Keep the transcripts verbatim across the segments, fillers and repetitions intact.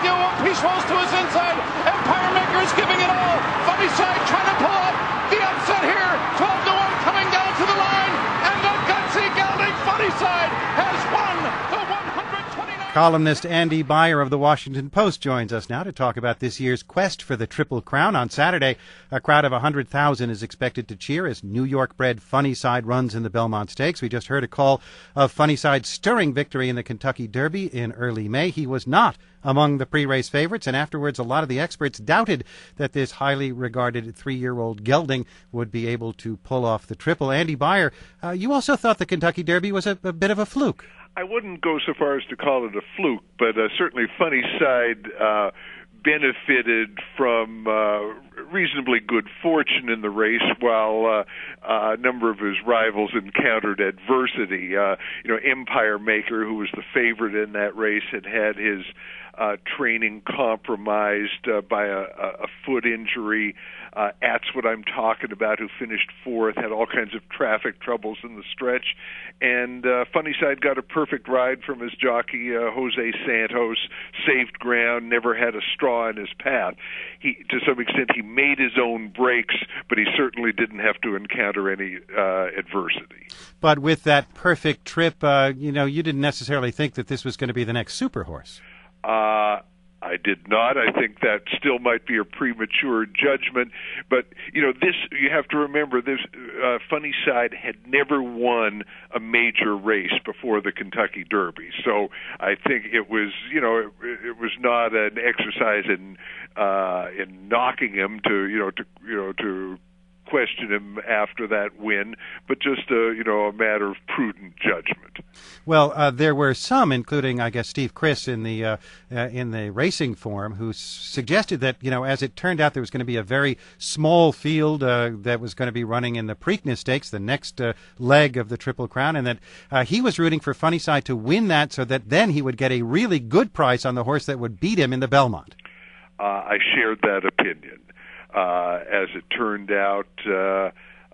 deal one. Peace rolls to his inside. Empire Maker is giving it all. Funny Side trying to pull up the upset here. twelve to one coming down to the line. And the gutsy gelding Funny Side has won the one hundred twenty-nine. Columnist Andy Beyer of the Washington Post joins us now to talk about this year's quest for the Triple Crown. On Saturday, a crowd of one hundred thousand is expected to cheer as New York-bred Funny Side runs in the Belmont Stakes. We just heard a call of Funny Side's stirring victory in the Kentucky Derby in early May. He was not among the pre-race favorites, and afterwards a lot of the experts doubted that this highly regarded three-year-old gelding would be able to pull off the triple. Andy Beyer, uh, you also thought the Kentucky Derby was a, a bit of a fluke. I wouldn't go so far as to call it a fluke, but uh, certainly Funny Side uh, benefited from uh, reasonably good fortune in the race, while uh, uh, a number of his rivals encountered adversity. Uh, you know, Empire Maker, who was the favorite in that race, had had his uh, training compromised uh, by a, a foot injury. Uh, That's What I'm Talking About, who finished fourth, had all kinds of traffic troubles in the stretch. And uh, Funny Side got a perfect ride from his jockey, uh, Jose Santos, saved ground, never had a straw in his path. He, to some extent, he made his own breaks, but he certainly didn't have to encounter any uh, adversity. But with that perfect trip, uh, you know, you didn't necessarily think that this was going to be the next super horse. Uh I did not. I think that still might be a premature judgment. But, you know, this, you have to remember, this uh, Funny Side had never won a major race before the Kentucky Derby. So I think it was, you know, it, it was not an exercise in uh, in knocking him to, you know, to, you know, to question him after that win, but just a, you know, a matter of prudent judgment. Well, uh, there were some, including, I guess, Steve Chris in the uh, uh, in the Racing Forum, who s- suggested that, you know, as it turned out, there was going to be a very small field uh, that was going to be running in the Preakness Stakes, the next uh, leg of the Triple Crown, and that uh, he was rooting for Funny Side to win that, so that then he would get a really good price on the horse that would beat him in the Belmont. Uh, I shared that opinion. Uh, as it turned out, uh,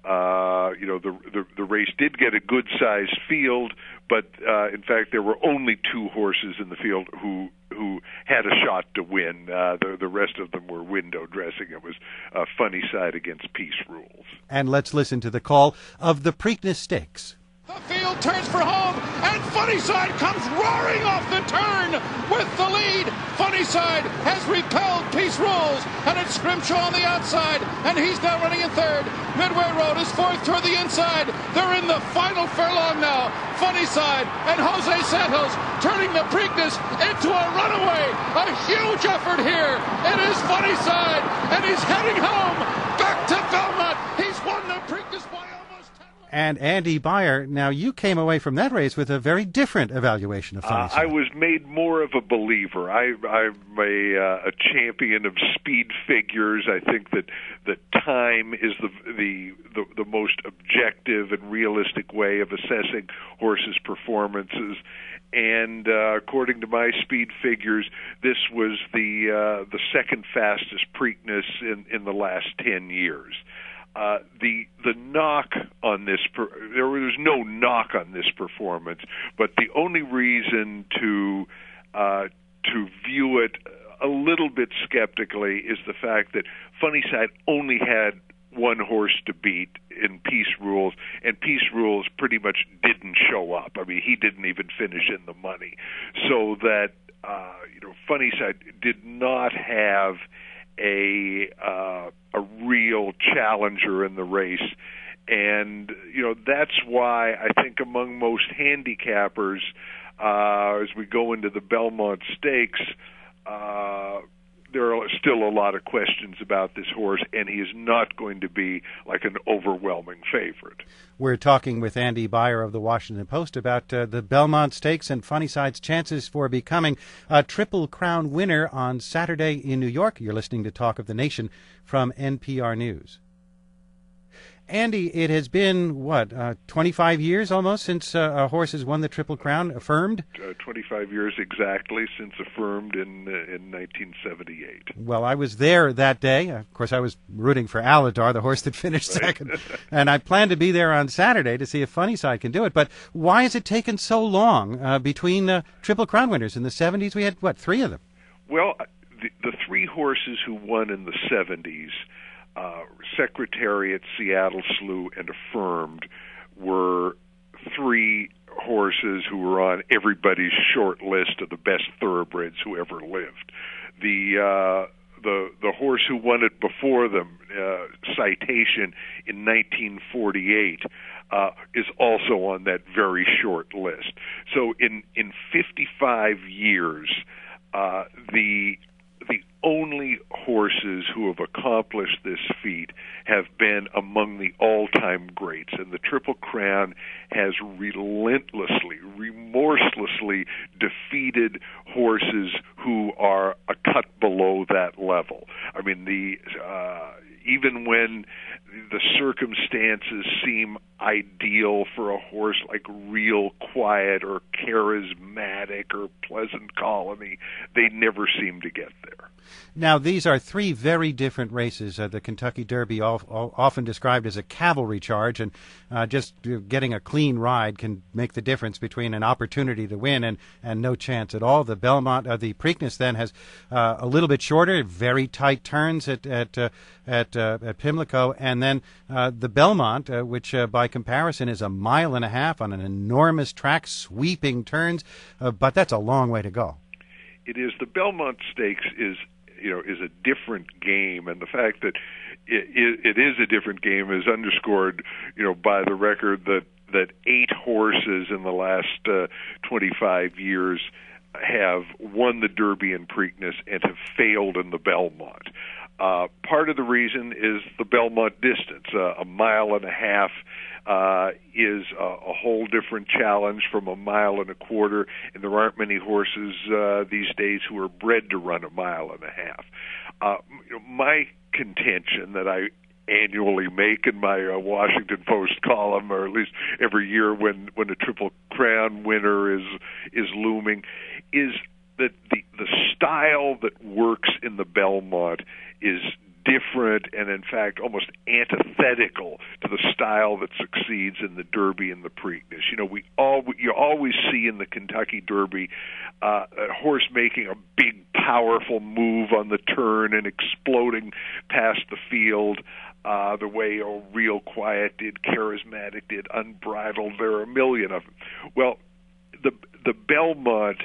uh, you know, the, the the race did get a good-sized field, but uh, in fact, there were only two horses in the field who who had a shot to win. Uh, the the rest of them were window dressing. It was uh, Funny Side against Peace Rules. And let's listen to the call of the Preakness Stakes. The field turns for home, and Funny Side comes roaring off the turn with the lead. Funny Side has repelled Peace Rules, and it's Scrimshaw on the outside, and he's now running in third. Midway Road is fourth toward the inside. They're in the final furlong now. Funny Side and Jose Santos turning the Preakness into a runaway. A huge effort here. It is Funny Side, and he's heading home back to Belmont. He's won the Preakness by almost ten. And Andy Beyer, now you came away from that race with a very different evaluation of Funny Uh, Side. I was made more of a believer. I, I'm a, uh, a champion of speed figures. I think that that time is the, the the the most objective and realistic way of assessing horses' performances. And uh, according to my speed figures, this was the uh, the second fastest Preakness in in the last ten years. Uh, the the knock on this, per, there was no knock on this performance, but the only reason to uh, to view it a little bit skeptically is the fact that Funny Side only had one horse to beat in Peace Rules, and Peace Rules pretty much didn't show up. I mean, he didn't even finish in the money, so that uh, you know, Funny Side did not have a uh, a real challenger in the race, and you know, that's why I think among most handicappers, uh, as we go into the Belmont Stakes, uh, there are still a lot of questions about this horse, and he is not going to be like an overwhelming favorite. We're talking with Andy Beyer of the Washington Post about uh, the Belmont Stakes and Funny Side's chances for becoming a Triple Crown winner on Saturday in New York. You're listening to Talk of the Nation from N P R News. Andy, it has been, what, uh, twenty-five years almost since uh, a horse has won the Triple Crown, affirmed? Uh, twenty-five years exactly since affirmed in uh, in nineteen seventy-eight. Well, I was there that day. Of course, I was rooting for Aladar, the horse that finished Right. second. And I plan to be there on Saturday to see if Funny Side can do it. But why has it taken so long uh, between uh, Triple Crown winners? In the seventies, we had, what, three of them? Well, the, the three horses who won in the seventies, uh, Secretariat, Seattle Slew, and Affirmed, were three horses who were on everybody's short list of the best thoroughbreds who ever lived. The uh, the the horse who won it before them, uh, Citation, in nineteen forty-eight, uh, is also on that very short list. So in in fifty-five years, uh, the the only horses who have accomplished this feat have been among the all-time greats, and the Triple Crown has relentlessly, remorselessly defeated horses who are a cut below that level. I mean, the uh, even when the circumstances seem ideal for a horse like Real Quiet or Charismatic or Pleasant Colony, they never seem to get there. Now, these are three very different races. Uh, the Kentucky Derby, all, all, often described as a cavalry charge, and uh, just uh, getting a clean ride can make the difference between an opportunity to win and, and no chance at all. The Belmont, uh, the Preakness, then has uh, a little bit shorter, very tight turns at at uh, at, uh, at Pimlico, and then uh, the Belmont, uh, which uh, by comparison is a mile and a half on an enormous track, sweeping turns, uh, but that's a long way to go. It is. The Belmont Stakes is, you know, is a different game, and the fact that it, it, it is a different game is underscored, you know, by the record that that eight horses in the last uh, twenty-five years have won the Derby and Preakness and have failed in the Belmont. Uh, part of the reason is the Belmont distance. Uh, a mile and a half uh, is a, a whole different challenge from a mile and a quarter, and there aren't many horses uh, these days who are bred to run a mile and a half. Uh, my contention that I annually make in my uh, Washington Post column, or at least every year when, when a Triple Crown winner is is looming, is that the the style that works in the Belmont is different and, in fact, almost antithetical to the style that succeeds in the Derby and the Preakness. You know, we all you always see in the Kentucky Derby uh, a horse making a big, powerful move on the turn and exploding past the field. Uh, the way oh, Real Quiet did, Charismatic did, Unbridled. There are a million of them. Well, the the Belmont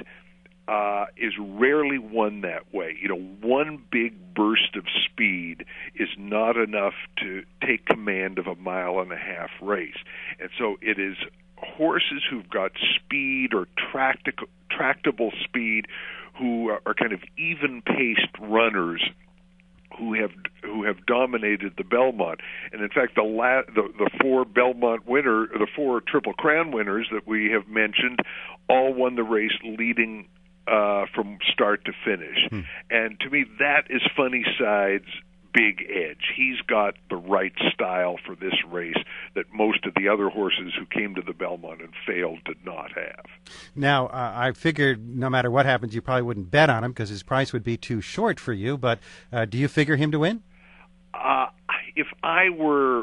uh, is rarely won that way. You know, one big burst of speed is not enough to take command of a mile and a half race, and so it is horses who've got speed or tractical, tractable speed, who are kind of even-paced runners, who have who have dominated the Belmont. And in fact, the la- the, the four Belmont winner, the four Triple Crown winners that we have mentioned, all won the race leading uh, from start to finish. Hmm. And to me, that is Funnyside's big edge. He's got the right style for this race that most of the other horses who came to the Belmont and failed did not have. Now, uh, I figured no matter what happens, you probably wouldn't bet on him because his price would be too short for you, but uh, do you figure him to win? Uh, if I were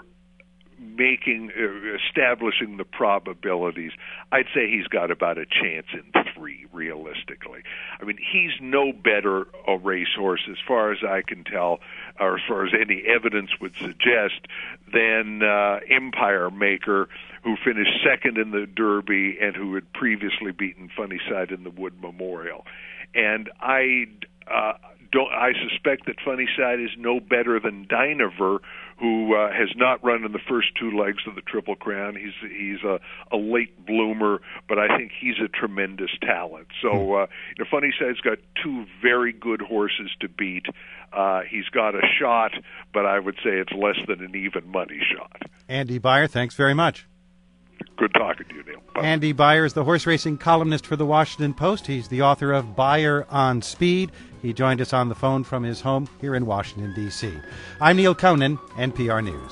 making, uh, establishing the probabilities, I'd say he's got about a chance in three, realistically. I mean, he's no better a racehorse, as far as I can tell, or as far as any evidence would suggest, than uh, Empire Maker, who finished second in the Derby and who had previously beaten Funnyside in the Wood Memorial. And I uh, don't. I suspect that Funnyside is no better than Dynaver, who uh, has not run in the first two legs of the Triple Crown. He's he's a, a late bloomer, but I think he's a tremendous talent. So uh, you know, Funnyside's got two very good horses to beat. Uh, he's got a shot, but I would say it's less than an even money shot. Andy Beyer, thanks very much. Good talking to you, Neil. Bye. Andy Beyer is the horse racing columnist for the Washington Post. He's the author of Beyer on Speed. He joined us on the phone from his home here in Washington, D C I'm Neil Conan, N P R News.